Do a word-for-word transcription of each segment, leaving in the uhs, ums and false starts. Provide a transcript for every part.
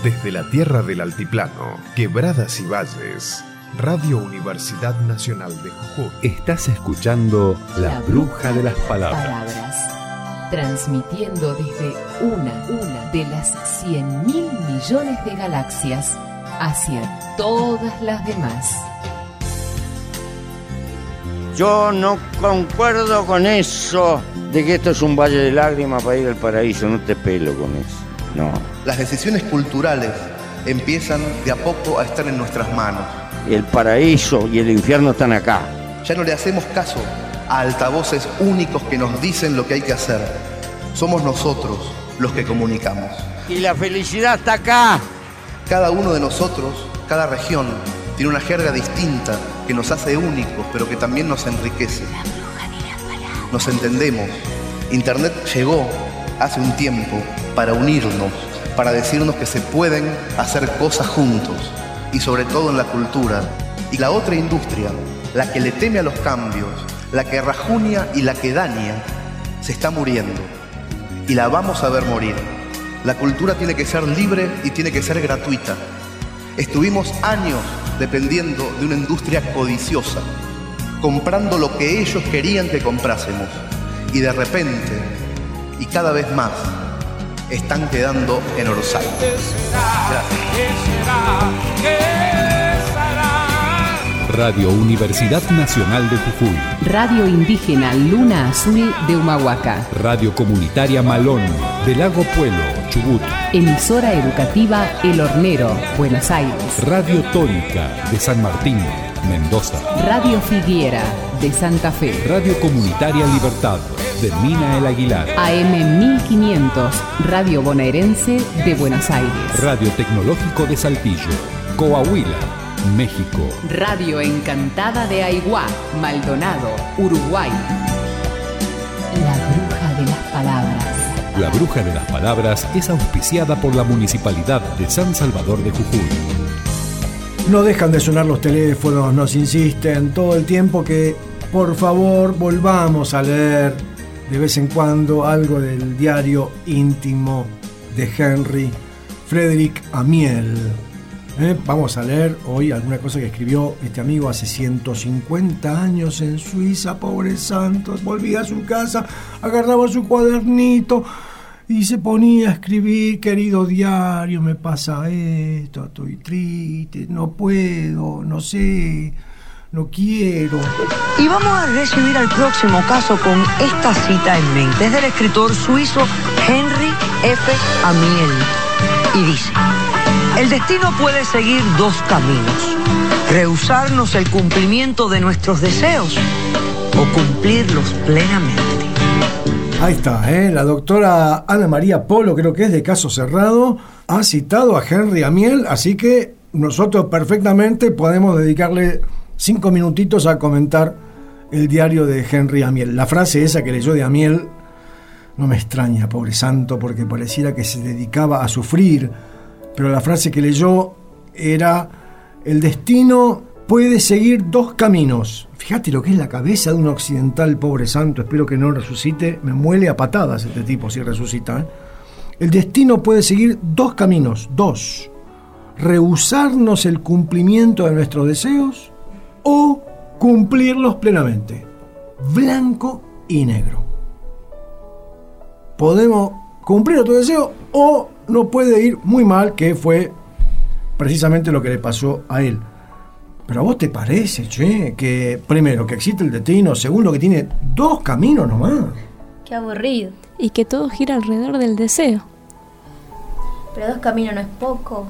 Desde la tierra del altiplano, quebradas y valles, Radio Universidad Nacional de Jujuy. Estás escuchando La Bruja de las Palabras. Palabras. Transmitiendo desde una, una de las cien mil millones de galaxias hacia todas las demás. Yo no concuerdo con eso de que esto es un valle de lágrimas para ir al paraíso. No te pelo con eso, no. Las decisiones culturales empiezan de a poco a estar en nuestras manos. El paraíso y el infierno están acá. Ya no le hacemos caso a altavoces únicos que nos dicen lo que hay que hacer. Somos nosotros los que comunicamos. Y la felicidad está acá. Cada uno de nosotros, cada región, tiene una jerga distinta que nos hace únicos, pero que también nos enriquece. Nos entendemos. Internet llegó hace un tiempo para unirnos, para decirnos que se pueden hacer cosas juntos, y sobre todo en la cultura. Y la otra industria, la que le teme a los cambios, la que rajunia y la que daña, se está muriendo. Y la vamos a ver morir. La cultura tiene que ser libre y tiene que ser gratuita. Estuvimos años dependiendo de una industria codiciosa, comprando lo que ellos querían que comprásemos. Y de repente, y cada vez más, están quedando en Orsay. Radio Universidad Nacional de Jujuy. Radio Indígena Luna Azul de Humahuaca. Radio Comunitaria Malón de Lago Puelo, Chubut. Emisora educativa El Hornero, Buenos Aires. Radio Tónica de San Martín, Mendoza. Radio Figuera de Santa Fe. Radio Comunitaria Libertad de Mina El Aguilar. A M mil quinientos, Radio Bonaerense de Buenos Aires. Radio Tecnológico de Saltillo, Coahuila, México. Radio Encantada de Aiguá, Maldonado, Uruguay. La Bruja de las Palabras. La Bruja de las Palabras es auspiciada por la Municipalidad de San Salvador de Jujuy. No dejan de sonar los teléfonos, nos insisten todo el tiempo que por favor volvamos a leer de vez en cuando algo del diario íntimo de Henry Frédéric Amiel. ¿Eh? Vamos a leer hoy alguna cosa que escribió este amigo hace ciento cincuenta años en Suiza, pobre santo. Volvía a su casa, agarraba su cuadernito y se ponía a escribir: querido diario, me pasa esto, estoy triste, no puedo, no sé, no quiero. Y vamos a recibir al próximo caso con esta cita en mente. Es del escritor suizo Henry F. Amiel y dice: el destino puede seguir dos caminos: rehusarnos el cumplimiento de nuestros deseos o cumplirlos plenamente. Ahí está, ¿eh? La doctora Ana María Polo, creo que es de Caso Cerrado, ha citado a Henry Amiel, así que nosotros perfectamente podemos dedicarle cinco minutitos a comentar el diario de Henry Amiel. La frase esa que leyó de Amiel no me extraña, pobre santo, porque pareciera que se dedicaba a sufrir, pero la frase que leyó era: el destino puede seguir dos caminos. Fíjate lo que es la cabeza de un occidental, pobre santo, espero que no resucite, me muele a patadas este tipo si resucita, ¿eh? El destino puede seguir dos caminos, dos: rehusarnos el cumplimiento de nuestros deseos o cumplirlos plenamente, blanco y negro. Podemos cumplir nuestro deseo o no puede ir muy mal, que fue precisamente lo que le pasó a él. Pero a vos te parece, che, que primero que existe el destino, segundo que tiene dos caminos nomás. Qué aburrido. Y que todo gira alrededor del deseo. Pero dos caminos no es poco.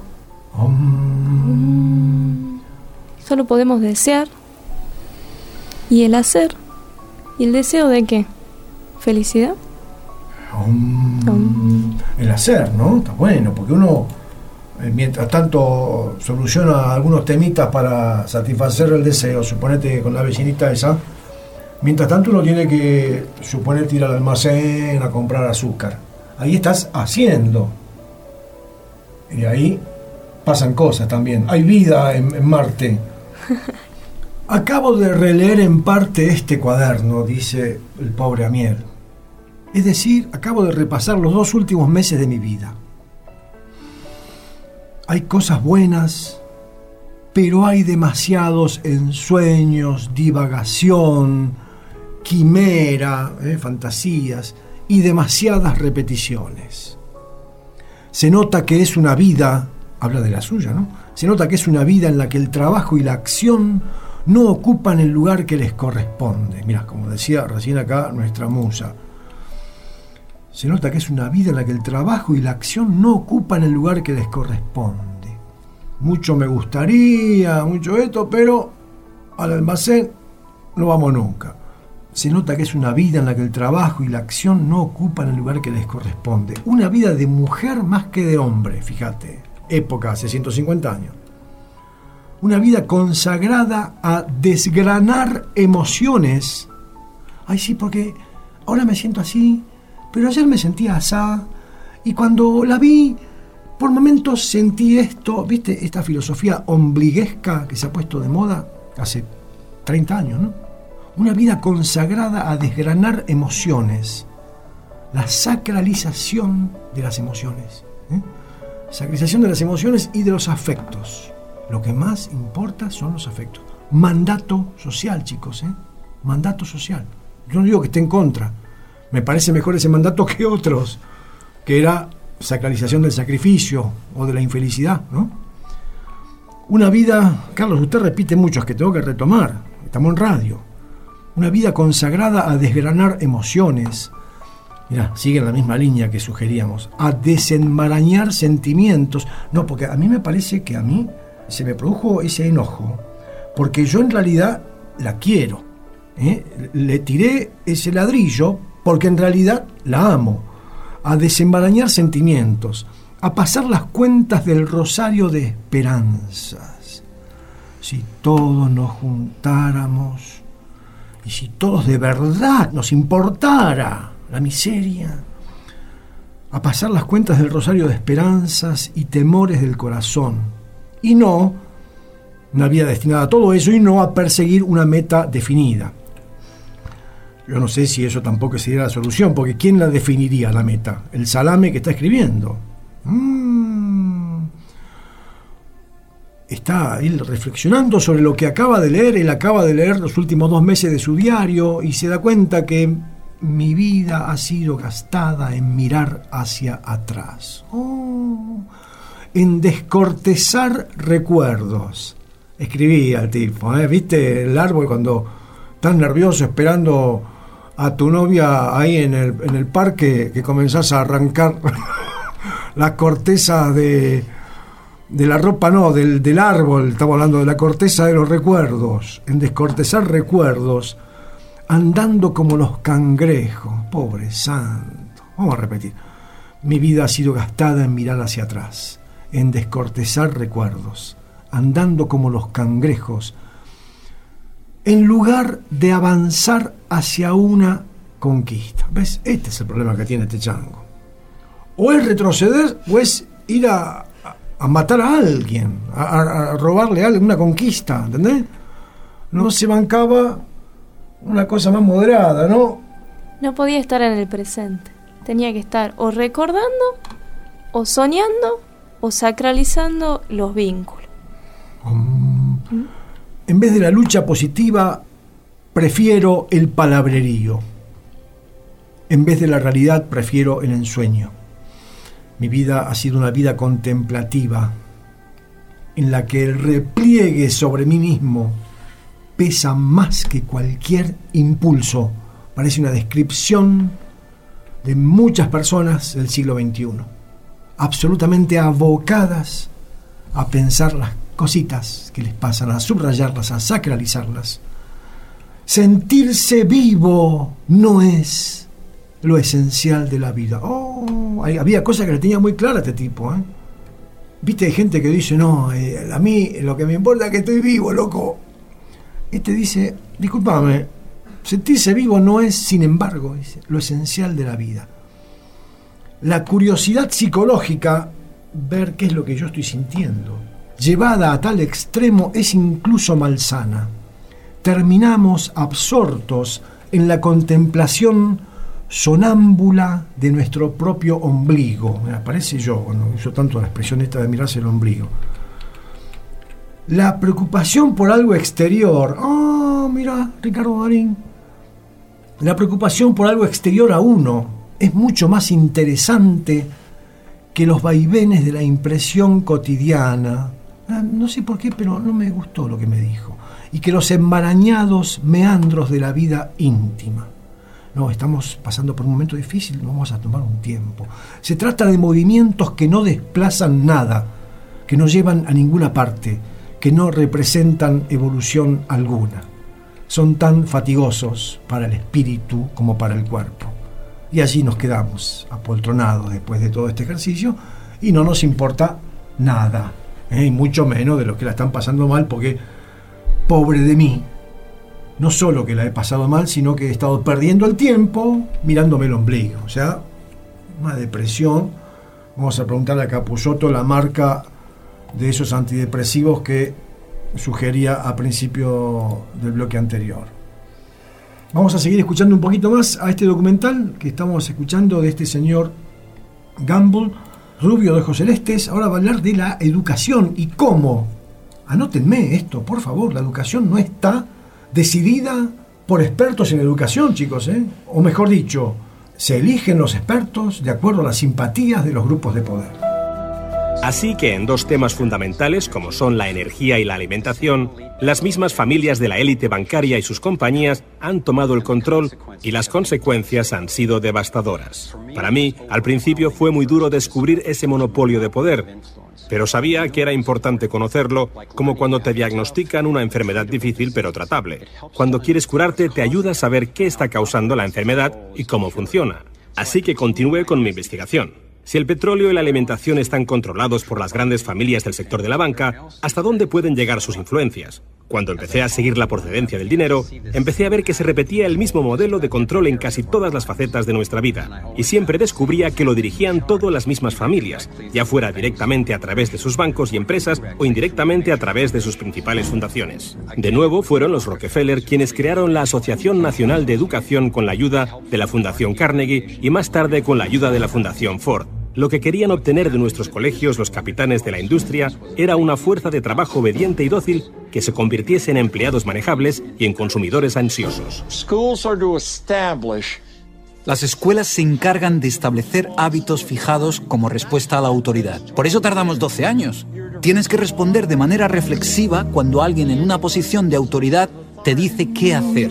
Um... Solo podemos desear. ¿Y el hacer? ¿Y el deseo de qué? ¿Felicidad? Um... Um... El hacer, ¿no? Está bueno, porque uno, mientras tanto, soluciona algunos temitas para satisfacer el deseo. Suponete con la vecinita esa. Mientras tanto uno tiene que, suponete, ir al almacén a comprar azúcar. Ahí estás haciendo. Y ahí pasan cosas también. Hay vida en, en Marte. Acabo de releer en parte este cuaderno, dice el pobre Amiel. Es decir, acabo de repasar los dos últimos meses de mi vida. Hay cosas buenas, pero hay demasiados ensueños, divagación, quimera, eh, fantasías y demasiadas repeticiones. Se nota que es una vida, habla de la suya, ¿no? Se nota que es una vida en la que el trabajo y la acción no ocupan el lugar que les corresponde. Mirá, como decía recién acá nuestra musa. Se nota que es una vida en la que el trabajo y la acción no ocupan el lugar que les corresponde. Mucho me gustaría, mucho esto, pero al almacén no vamos nunca. Se nota que es una vida en la que el trabajo y la acción no ocupan el lugar que les corresponde. Una vida de mujer más que de hombre, fíjate. Época, hace ciento cincuenta años. Una vida consagrada a desgranar emociones. Ay, sí, porque ahora me siento así, pero ayer me sentía asá. Y cuando la vi, por momentos sentí esto, ¿viste? Esta filosofía ombliguesca que se ha puesto de moda hace treinta años, ¿no? Una vida consagrada a desgranar emociones. La sacralización de las emociones. ¿eh? Sacralización de las emociones y de los afectos. Lo que más importa son los afectos. Mandato social, chicos. ¿eh? Mandato social. Yo no digo que esté en contra. Me parece mejor ese mandato que otros, que era sacralización del sacrificio o de la infelicidad, ¿no? Una vida, Carlos, usted repite muchos que tengo que retomar. Estamos en radio. Una vida consagrada a desgranar emociones. Mirá, sigue en la misma línea que sugeríamos. A desenmarañar sentimientos. No, porque a mí me parece que a mí se me produjo ese enojo, porque yo en realidad la quiero. ¿eh? Le tiré ese ladrillo porque en realidad la amo. A desenmarañar sentimientos. A pasar las cuentas del rosario de esperanzas. Si todos nos juntáramos... Y si todos de verdad nos importara la miseria, a pasar las cuentas del rosario de esperanzas y temores del corazón, y no una vida destinada a todo eso, y no a perseguir una meta definida. Yo no sé si eso tampoco sería la solución, porque ¿quién la definiría la meta? El salame que está escribiendo. Mm. Está él reflexionando sobre lo que acaba de leer. Él acaba de leer los últimos dos meses de su diario y se da cuenta que mi vida ha sido gastada en mirar hacia atrás. Oh, en descortezar recuerdos. Escribía el tipo, ¿eh? ¿Viste el árbol cuando estás nervioso esperando a tu novia ahí en el, en el parque, que comenzás a arrancar las cortezas de... de la ropa, no, del, del árbol, estamos hablando de la corteza de los recuerdos, en descortezar recuerdos, andando como los cangrejos, pobre santo. Vamos a repetir. Mi vida ha sido gastada en mirar hacia atrás, en descortezar recuerdos, andando como los cangrejos, en lugar de avanzar hacia una conquista. ¿Ves? Este es el problema que tiene este chango. O es retroceder o es ir a a matar a alguien, a, a robarle a alguien, una conquista, ¿entendés? No se bancaba una cosa más moderada, ¿no? No podía estar en el presente. Tenía que estar o recordando, o soñando, o sacralizando los vínculos. Um, ¿Mm? En vez de la lucha positiva, prefiero el palabrerío. En vez de la realidad, prefiero el ensueño. Mi vida ha sido una vida contemplativa, en la que el repliegue sobre mí mismo pesa más que cualquier impulso. Parece una descripción de muchas personas del siglo veintiuno, absolutamente abocadas a pensar las cositas que les pasan, a subrayarlas, a sacralizarlas. Sentirse vivo no es lo esencial de la vida. Oh, había cosas que le tenía muy clara a este tipo, ¿eh? Viste, hay gente que dice, no, eh, a mí lo que me importa es que estoy vivo, loco. Este dice, discúlpame, sentirse vivo no es, sin embargo, dice, lo esencial de la vida. La curiosidad psicológica, ver qué es lo que yo estoy sintiendo, llevada a tal extremo, es incluso malsana. Terminamos absortos en la contemplación sonámbula de nuestro propio ombligo. Me parece yo, cuando uso tanto la expresión esta de mirarse el ombligo. La preocupación por algo exterior. Oh, mira, Ricardo Darín. La preocupación por algo exterior a uno es mucho más interesante que los vaivenes de la impresión cotidiana. Ah, no sé por qué, pero no me gustó lo que me dijo. Y que los enmarañados meandros de la vida íntima. No, estamos pasando por un momento difícil, vamos a tomar un tiempo. Se trata de movimientos que no desplazan nada, que no llevan a ninguna parte, que no representan evolución alguna. Son tan fatigosos para el espíritu como para el cuerpo. Y allí nos quedamos, apoltronados después de todo este ejercicio, y no nos importa nada, ¿eh? Y mucho menos de los que la están pasando mal, porque, pobre de mí, no solo que la he pasado mal, sino que he estado perdiendo el tiempo mirándome el ombligo. O sea, una depresión. Vamos a preguntarle a Capusotto la marca de esos antidepresivos que sugería a principio del bloque anterior. Vamos a seguir escuchando un poquito más a este documental que estamos escuchando de este señor Gamble, rubio de ojos celestes. Ahora va a hablar de la educación y cómo. Anótenme esto, por favor. La educación no está decidida por expertos en educación, chicos, ¿eh? O mejor dicho, se eligen los expertos de acuerdo a las simpatías de los grupos de poder. Así que en dos temas fundamentales, como son la energía y la alimentación, las mismas familias de la élite bancaria y sus compañías han tomado el control y las consecuencias han sido devastadoras. Para mí, al principio fue muy duro descubrir ese monopolio de poder, pero sabía que era importante conocerlo, como cuando te diagnostican una enfermedad difícil pero tratable. Cuando quieres curarte, te ayuda a saber qué está causando la enfermedad y cómo funciona. Así que continué con mi investigación. Si el petróleo y la alimentación están controlados por las grandes familias del sector de la banca, ¿hasta dónde pueden llegar sus influencias? Cuando empecé a seguir la procedencia del dinero, empecé a ver que se repetía el mismo modelo de control en casi todas las facetas de nuestra vida, y siempre descubría que lo dirigían todas las mismas familias, ya fuera directamente a través de sus bancos y empresas o indirectamente a través de sus principales fundaciones. De nuevo fueron los Rockefeller quienes crearon la Asociación Nacional de Educación con la ayuda de la Fundación Carnegie y más tarde con la ayuda de la Fundación Ford. Lo que querían obtener de nuestros colegios los capitanes de la industria era una fuerza de trabajo obediente y dócil que se convirtiese en empleados manejables y en consumidores ansiosos. Las escuelas se encargan de establecer hábitos fijados como respuesta a la autoridad. Por eso tardamos doce años. Tienes que responder de manera reflexiva cuando alguien en una posición de autoridad te dice qué hacer.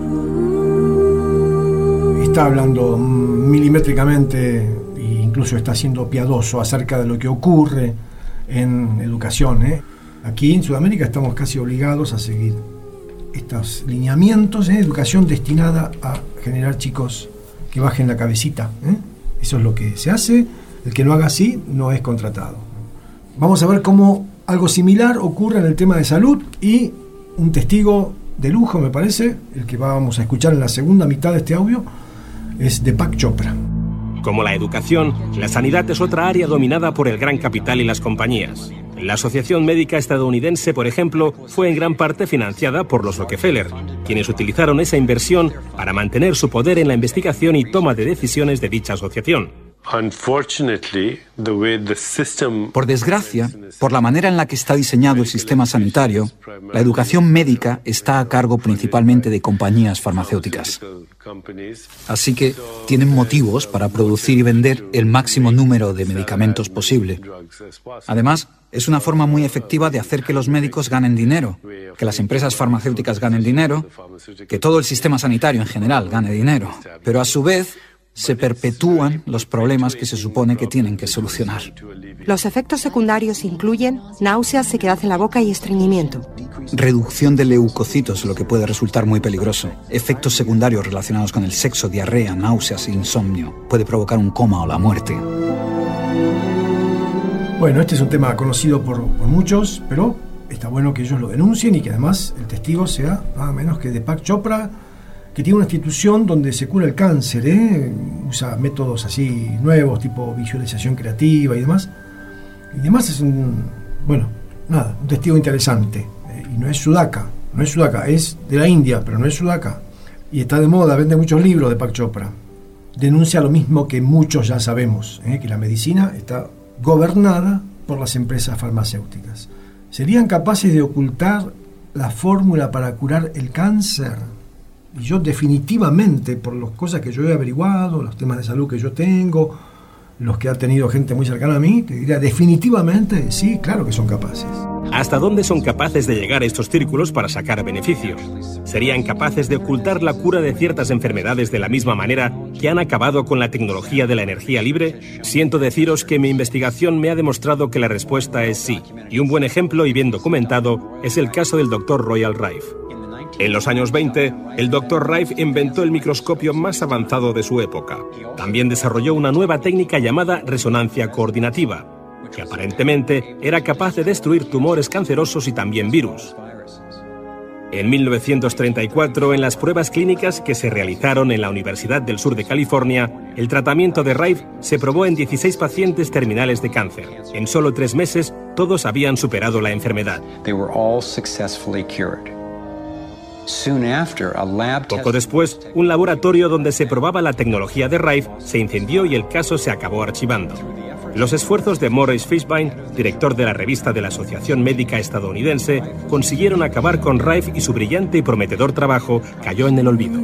Está hablando milimétricamente, incluso está siendo piadoso acerca de lo que ocurre en educación, ¿eh? Aquí en Sudamérica estamos casi obligados a seguir estos lineamientos de educación destinada a generar chicos que bajen la cabecita, ¿eh? Eso es lo que se hace. El que no haga así no es contratado. Vamos a ver cómo algo similar ocurre en el tema de salud, y un testigo de lujo, me parece, el que vamos a escuchar en la segunda mitad de este audio, es Deepak Chopra. Como la educación, la sanidad es otra área dominada por el gran capital y las compañías. La Asociación Médica Estadounidense, por ejemplo, fue en gran parte financiada por los Rockefeller, quienes utilizaron esa inversión para mantener su poder en la investigación y toma de decisiones de dicha asociación. Por desgracia, por la manera en la que está diseñado el sistema sanitario, la educación médica está a cargo principalmente de compañías farmacéuticas. Así que tienen motivos para producir y vender el máximo número de medicamentos posible. Además, es una forma muy efectiva de hacer que los médicos ganen dinero, que las empresas farmacéuticas ganen dinero, que todo el sistema sanitario en general gane dinero. Pero a su vez, se perpetúan los problemas que se supone que tienen que solucionar. Los efectos secundarios incluyen náuseas, sequedad en la boca y estreñimiento. Reducción de leucocitos, lo que puede resultar muy peligroso. Efectos secundarios relacionados con el sexo, diarrea, náuseas e insomnio. Puede provocar un coma o la muerte. Bueno, este es un tema conocido por, por muchos, pero está bueno que ellos lo denuncien y que además el testigo sea nada menos que Deepak Chopra, que tiene una institución donde se cura el cáncer, ¿eh? Usa métodos así nuevos, tipo visualización creativa y demás. Y demás es un, bueno, nada, un testigo interesante. Eh, y no es sudaca, no es sudaca, es de la India, pero no es sudaca. Y está de moda, vende muchos libros de Deepak Chopra. denuncia lo mismo que muchos ya sabemos, ¿eh? que la medicina está gobernada por las empresas farmacéuticas. ¿Serían capaces de ocultar la fórmula para curar el cáncer? Y yo definitivamente, por las cosas que yo he averiguado, los temas de salud que yo tengo, los que ha tenido gente muy cercana a mí, te diría definitivamente, sí, claro que son capaces. ¿Hasta dónde son capaces de llegar estos círculos para sacar beneficio? ¿Serían capaces de ocultar la cura de ciertas enfermedades de la misma manera que han acabado con la tecnología de la energía libre? Siento deciros que mi investigación me ha demostrado que la respuesta es sí, y un buen ejemplo y bien documentado es el caso del doctor Royal Rife. En los años veinte, el doctor Rife inventó el microscopio más avanzado de su época. También desarrolló una nueva técnica llamada resonancia coordinativa, que aparentemente era capaz de destruir tumores cancerosos y también virus. En mil novecientos treinta y cuatro, en las pruebas clínicas que se realizaron en la Universidad del Sur de California, el tratamiento de Rife se probó en dieciséis pacientes terminales de cáncer. En solo tres meses, todos habían superado la enfermedad. Poco después, un laboratorio donde se probaba la tecnología de Rife se incendió y el caso se acabó archivando. Los esfuerzos de Maurice Fishbein, director de la revista de la Asociación Médica Estadounidense, consiguieron acabar con Rife y su brillante y prometedor trabajo cayó en el olvido.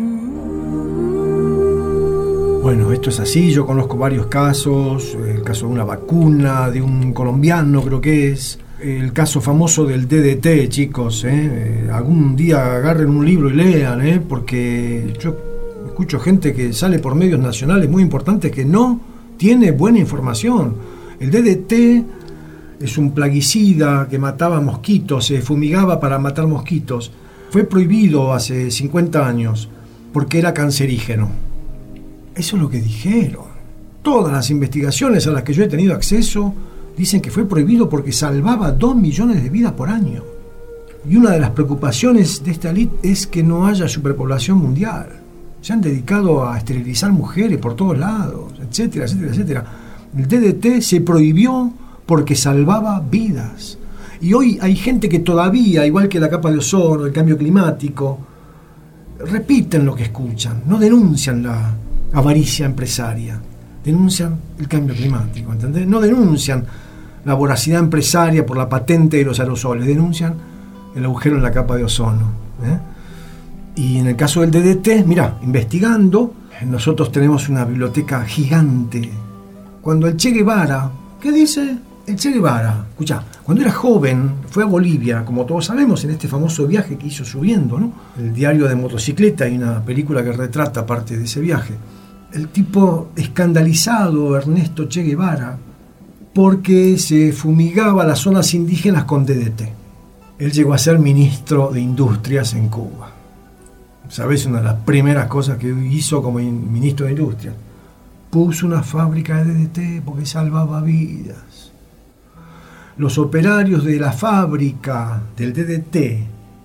Bueno, esto es así, yo conozco varios casos, el caso de una vacuna, de un colombiano creo que es, el caso famoso del D D T, chicos, ¿eh? Algún día agarren un libro y lean, ¿eh? Porque yo escucho gente que sale por medios nacionales muy importantes que no tiene buena información. El D D T es un plaguicida que mataba mosquitos, se fumigaba para matar mosquitos. Fue prohibido hace cincuenta años porque era cancerígeno. Eso es lo que dijeron. Todas las investigaciones a las que yo he tenido acceso dicen que fue prohibido porque salvaba dos millones de vidas por año. Y una de las preocupaciones de esta élite es que no haya superpoblación mundial. Se han dedicado a esterilizar mujeres por todos lados, etcétera, etcétera, etcétera. El D D T se prohibió porque salvaba vidas. Y hoy hay gente que todavía, igual que la capa de ozono, el cambio climático, repiten lo que escuchan, no denuncian la avaricia empresaria, denuncian el cambio climático, ¿entendés? No denuncian la voracidad empresaria por la patente de los aerosoles, denuncian el agujero en la capa de ozono, ¿eh? Y en el caso del D D T, mira, investigando, nosotros tenemos una biblioteca gigante. Cuando el Che Guevara, ¿qué dice? El Che Guevara, escuchá, cuando era joven fue a Bolivia, como todos sabemos, en este famoso viaje que hizo subiendo, ¿no? El diario de motocicleta, hay una película que retrata parte de ese viaje. El tipo escandalizado, Ernesto Che Guevara, porque se fumigaba las zonas indígenas con D D T. Él llegó a ser ministro de Industrias en Cuba. ¿Sabés? Una de las primeras cosas que hizo como ministro de Industria. Puso una fábrica de D D T porque salvaba vidas. Los operarios de la fábrica del D D T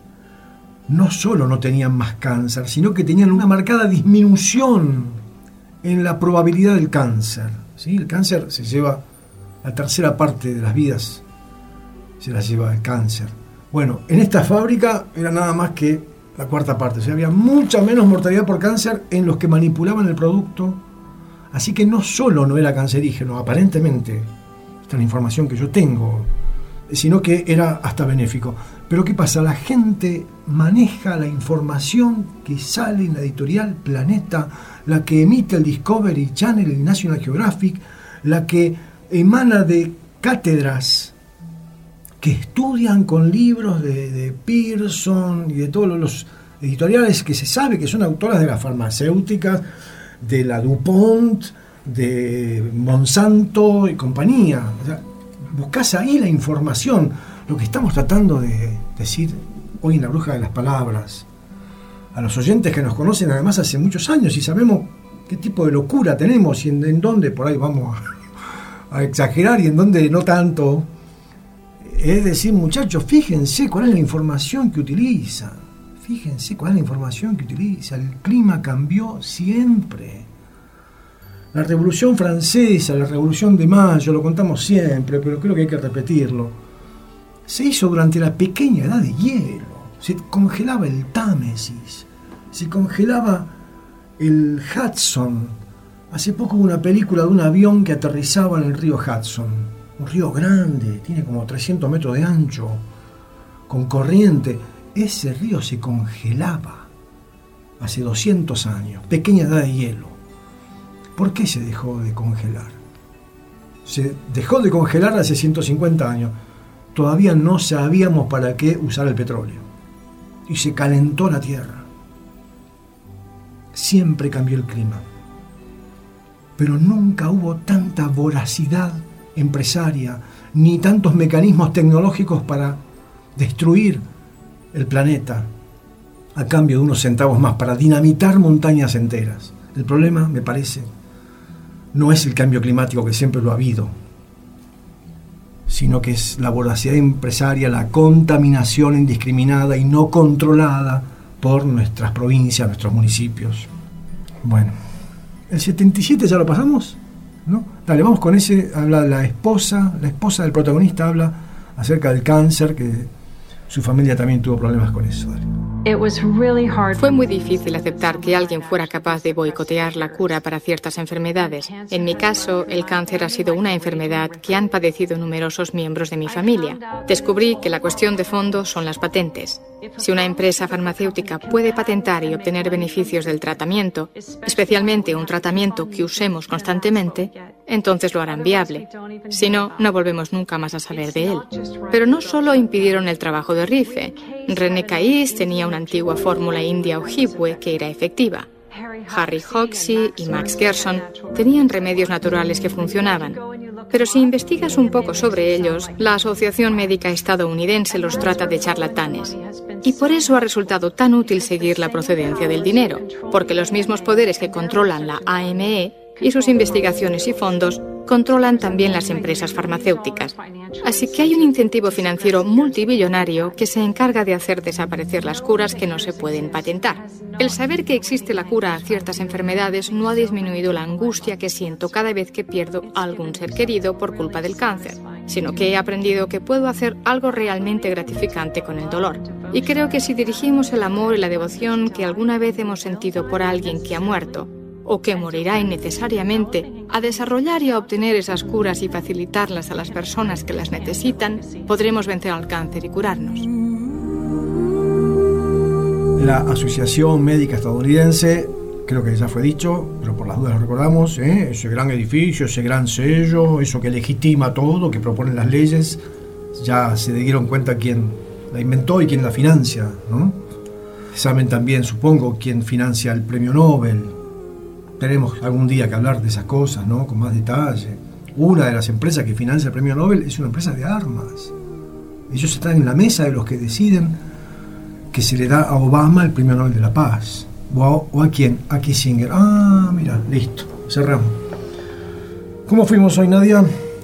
no solo no tenían más cáncer, sino que tenían una marcada disminución en la probabilidad del cáncer. ¿Sí? El cáncer se lleva, la tercera parte de las vidas se la lleva el cáncer. Bueno, en esta fábrica era nada más que la cuarta parte, o sea, había mucha menos mortalidad por cáncer en los que manipulaban el producto, así que no solo no era cancerígeno, aparentemente, esta es la información que yo tengo, sino que era hasta benéfico. Pero ¿qué pasa? La gente maneja la información que sale en la editorial Planeta, la que emite el Discovery Channel, el National Geographic, la que emana de cátedras que estudian con libros de, de Pearson y de todos los editoriales que se sabe que son autoras de las farmacéuticas, de la DuPont, de Monsanto y compañía. O sea, buscás ahí la información, lo que estamos tratando de decir hoy en La Bruja de las Palabras, a los oyentes que nos conocen además hace muchos años y sabemos qué tipo de locura tenemos y en, en dónde por ahí vamos a, a exagerar y en dónde no tanto. Es decir, muchachos, fíjense cuál es la información que utilizan. Fíjense cuál es la información que utiliza. El clima cambió siempre. La Revolución Francesa, la Revolución de Mayo, lo contamos siempre, pero creo que hay que repetirlo. Se hizo durante la pequeña edad de hielo. Se congelaba el Támesis, se congelaba el Hudson, Hace poco hubo una película de un avión que aterrizaba en el río Hudson. Un río grande, tiene como trescientos metros de ancho, con corriente. Ese río se congelaba hace doscientos años, pequeña edad de hielo. ¿Por qué se dejó de congelar? Se dejó de congelar hace ciento cincuenta años. Todavía no sabíamos para qué usar el petróleo. Y se calentó la tierra. Siempre cambió el clima. Pero nunca hubo tanta voracidad empresaria, ni tantos mecanismos tecnológicos para destruir el planeta a cambio de unos centavos más, para dinamitar montañas enteras. El problema, me parece, no es el cambio climático, que siempre lo ha habido, sino que es la voracidad empresaria, la contaminación indiscriminada y no controlada por nuestras provincias, nuestros municipios. Bueno, el setenta y siete ya lo pasamos, ¿no? Dale, vamos con ese. Habla la esposa, la esposa del protagonista habla acerca del cáncer, que su familia también tuvo problemas con eso. Dale. Fue muy difícil aceptar que alguien fuera capaz de boicotear la cura para ciertas enfermedades. En mi caso, el cáncer ha sido una enfermedad que han padecido numerosos miembros de mi familia. Descubrí que la cuestión de fondo son las patentes. Si una empresa farmacéutica puede patentar y obtener beneficios del tratamiento, especialmente un tratamiento que usemos constantemente, entonces lo harán viable. Si no, no volvemos nunca más a saber de él. Pero no solo impidieron el trabajo de Rife. René Caís tenía una antigua fórmula india ojibwe que era efectiva. Harry Hoxsey y Max Gerson tenían remedios naturales que funcionaban. Pero si investigas un poco sobre ellos, la Asociación Médica Estadounidense los trata de charlatanes. Y por eso ha resultado tan útil seguir la procedencia del dinero, porque los mismos poderes que controlan la A M E y sus investigaciones y fondos controlan también las empresas farmacéuticas. Así que hay un incentivo financiero multibillonario que se encarga de hacer desaparecer las curas que no se pueden patentar. El saber que existe la cura a ciertas enfermedades no ha disminuido la angustia que siento cada vez que pierdo a algún ser querido por culpa del cáncer, sino que he aprendido que puedo hacer algo realmente gratificante con el dolor. Y creo que si dirigimos el amor y la devoción que alguna vez hemos sentido por alguien que ha muerto, o que morirá innecesariamente, a desarrollar y a obtener esas curas y facilitarlas a las personas que las necesitan, podremos vencer al cáncer y curarnos. La Asociación Médica Estadounidense, creo que ya fue dicho, pero por las dudas lo recordamos, ¿eh? Ese gran edificio, ese gran sello, eso que legitima todo, que propone las leyes, ya se dieron cuenta quién la inventó y quién la financia, ¿no? Saben también, supongo, quién financia el premio Nobel. Tenemos algún día que hablar de esas cosas, ¿no? Con más detalle. Una de las empresas que financia el premio Nobel es una empresa de armas. Ellos están en la mesa de los que deciden que se le da a Obama el premio Nobel de la Paz. ¿O a, o a quién? A Kissinger. Ah, mira, listo, cerramos. ¿Cómo fuimos hoy, Nadia?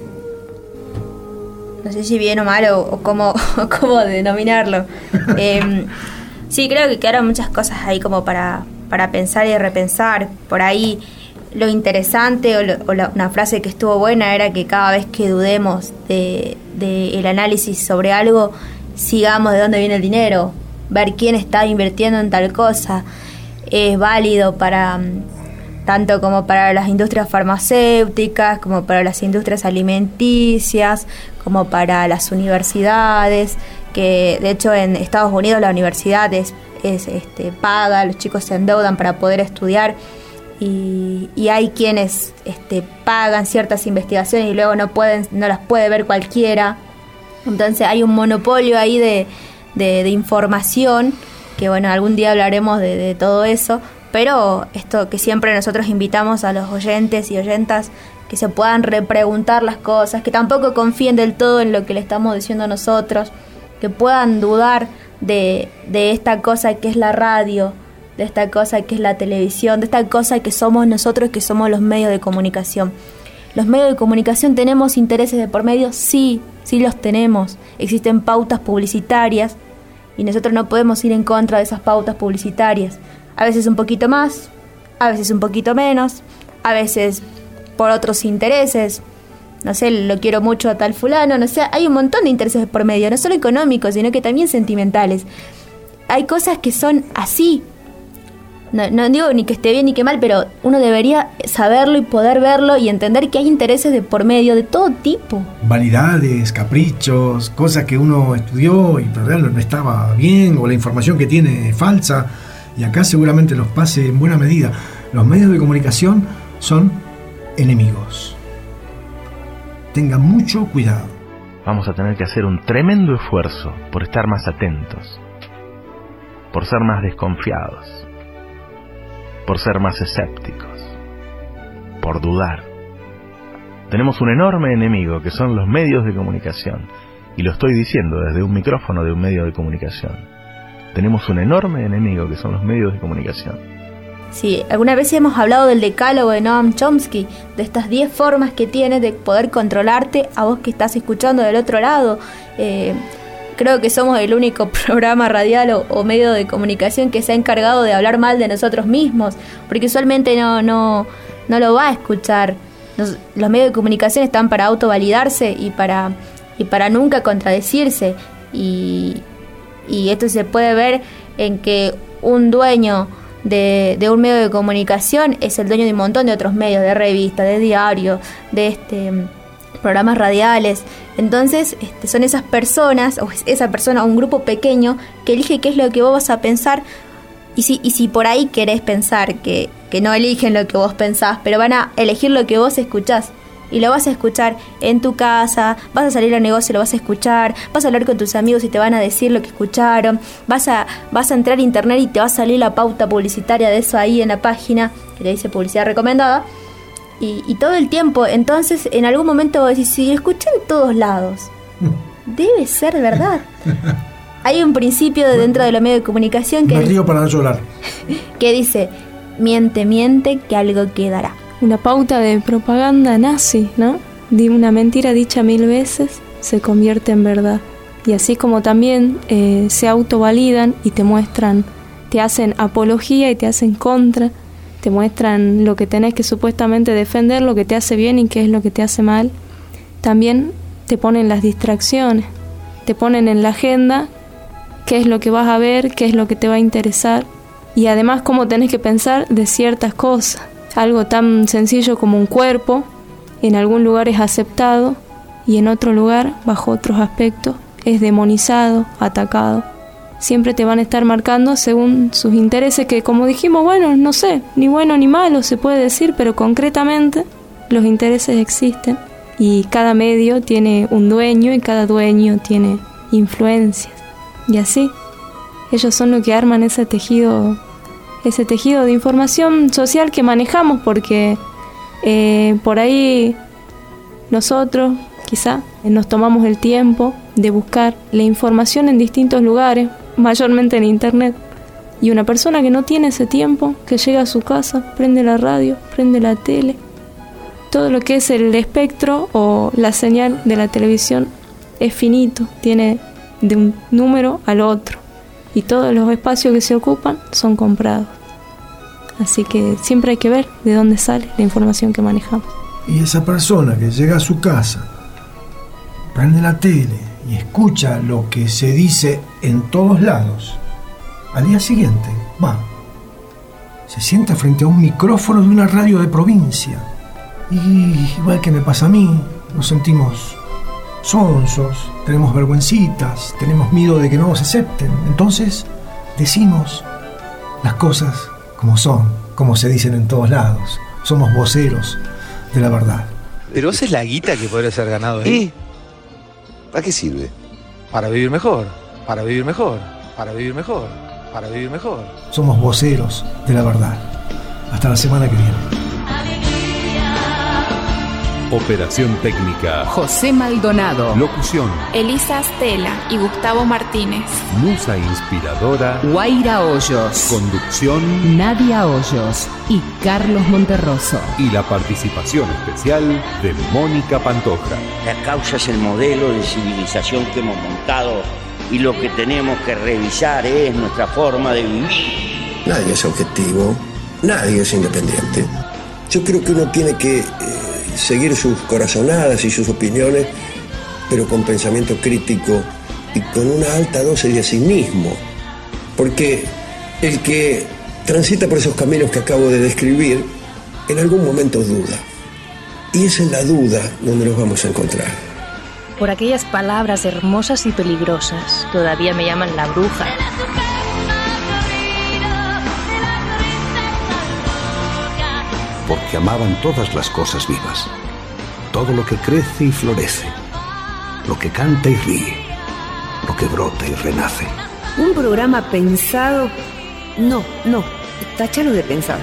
No sé si bien o mal o, o cómo, o cómo denominarlo. eh, sí, creo que quedaron muchas cosas ahí como para... para pensar y repensar. Por ahí lo interesante o, lo, o la, una frase que estuvo buena era que cada vez que dudemos de, de el análisis sobre algo, sigamos de dónde viene el dinero, ver quién está invirtiendo en tal cosa. Es válido para tanto como para las industrias farmacéuticas, como para las industrias alimenticias, como para las universidades, que de hecho en Estados Unidos la universidad es es este, paga, los chicos se endeudan para poder estudiar y, y hay quienes este, pagan ciertas investigaciones y luego no pueden, no las puede ver cualquiera. Entonces hay un monopolio ahí de, de, de información, que bueno, algún día hablaremos de, de todo eso, pero esto que siempre nosotros invitamos a los oyentes y oyentas que se puedan repreguntar las cosas, que tampoco confíen del todo en lo que le estamos diciendo nosotros, que puedan dudar de, de esta cosa que es la radio, de esta cosa que es la televisión, de esta cosa que somos nosotros, que somos los medios de comunicación. ¿Los medios de comunicación tenemos intereses de por medio? Sí, sí los tenemos. Existen pautas publicitarias y nosotros no podemos ir en contra de esas pautas publicitarias. A veces un poquito más, a veces un poquito menos, a veces por otros intereses. No sé, lo quiero mucho a tal fulano, no sé, hay un montón de intereses por medio, no solo económicos, sino que también sentimentales. Hay cosas que son así. no, no digo ni que esté bien ni que mal, pero uno debería saberlo y poder verlo y entender que hay intereses de por medio de todo tipo. Vanidades, caprichos, cosas que uno estudió y en realidad no estaba bien, o la información que tiene es falsa, y acá seguramente los pase en buena medida. Los medios de comunicación son enemigos. Tengan mucho cuidado. Vamos a tener que hacer un tremendo esfuerzo por estar más atentos, por ser más desconfiados, por ser más escépticos, por dudar. Tenemos un enorme enemigo que son los medios de comunicación, y lo estoy diciendo desde un micrófono de un medio de comunicación. Tenemos un enorme enemigo que son los medios de comunicación. Sí, alguna vez hemos hablado del decálogo de Noam Chomsky, de estas diez formas que tiene de poder controlarte a vos que estás escuchando del otro lado. Eh, creo que somos el único programa radial o, o medio de comunicación que se ha encargado de hablar mal de nosotros mismos, porque usualmente no, no, no lo va a escuchar. Los, los medios de comunicación están para autovalidarse y para, y para nunca contradecirse, y, y esto se puede ver en que un dueño De, de un medio de comunicación es el dueño de un montón de otros medios, de revistas, de diarios, de este programas radiales. Entonces este, son esas personas, o esa persona, un grupo pequeño que elige qué es lo que vos vas a pensar. Y si, y si por ahí querés pensar que, que no eligen lo que vos pensás, pero van a elegir lo que vos escuchás, y lo vas a escuchar en tu casa, vas a salir al negocio y lo vas a escuchar, vas a hablar con tus amigos y te van a decir lo que escucharon, vas a, vas a entrar a internet y te va a salir la pauta publicitaria de eso ahí en la página, que te dice publicidad recomendada, y, y todo el tiempo. Entonces en algún momento vos decís, si lo escuché en todos lados, debe ser verdad. Hay un principio de dentro de los medios de comunicación que, Me río para no llorar. que dice, miente, miente, que algo quedará. Una pauta de propaganda nazi, ¿no? De una mentira dicha mil veces se convierte en verdad. Y así como también eh, se autovalidan y te muestran, te hacen apología y te hacen contra, te muestran lo que tenés que supuestamente defender, lo que te hace bien y qué es lo que te hace mal. También te ponen las distracciones, te ponen en la agenda qué es lo que vas a ver, qué es lo que te va a interesar, y además cómo tenés que pensar de ciertas cosas. Algo tan sencillo como un cuerpo, en algún lugar es aceptado y en otro lugar, bajo otros aspectos, es demonizado, atacado. Siempre te van a estar marcando según sus intereses, que como dijimos, bueno, no sé, ni bueno ni malo se puede decir, pero concretamente los intereses existen y cada medio tiene un dueño y cada dueño tiene influencias. Y así, ellos son los que arman ese tejido ese tejido de información social que manejamos, porque eh, por ahí nosotros quizá nos tomamos el tiempo de buscar la información en distintos lugares, mayormente en internet, y una persona que no tiene ese tiempo, que llega a su casa, prende la radio, prende la tele, todo lo que es el espectro o la señal de la televisión es finito, tiene de un número al otro, y todos los espacios que se ocupan son comprados. Así que siempre hay que ver de dónde sale la información que manejamos. Y esa persona que llega a su casa, prende la tele y escucha lo que se dice en todos lados, al día siguiente va, se sienta frente a un micrófono de una radio de provincia, y igual que me pasa a mí, nos sentimos sonsos, tenemos vergüencitas, tenemos miedo de que no nos acepten. Entonces decimos las cosas como son, como se dicen en todos lados. Somos voceros de la verdad. Pero esa es la guita que podría ser ganado ahí. ¿Y? ¿Para qué sirve? Para vivir mejor, para vivir mejor, para vivir mejor, para vivir mejor. Somos voceros de la verdad. Hasta la semana que viene. Operación técnica José Maldonado. Locución Elisa Astela y Gustavo Martínez. Musa inspiradora Guaira Hoyos. Conducción Nadia Hoyos y Carlos Monterroso. Y la participación especial de Mónica Pantoja. La causa es el modelo de civilización que hemos montado y lo que tenemos que revisar es nuestra forma de vivir. Nadie es objetivo, nadie es independiente. Yo creo que uno tiene que eh, seguir sus corazonadas y sus opiniones, pero con pensamiento crítico y con una alta dosis de sí mismo. Porque el que transita por esos caminos que acabo de describir, en algún momento duda. Y es en la duda donde nos vamos a encontrar. Por aquellas palabras hermosas y peligrosas, todavía me llaman la bruja. Porque amaban todas las cosas vivas, todo lo que crece y florece, lo que canta y ríe, lo que brota y renace. Un programa pensado... No, no, táchalo de pensado.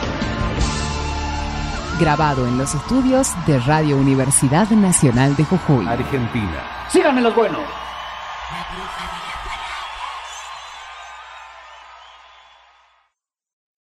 Grabado en los estudios de Radio Universidad Nacional de Jujuy. Argentina. Síganme los buenos. La bruja de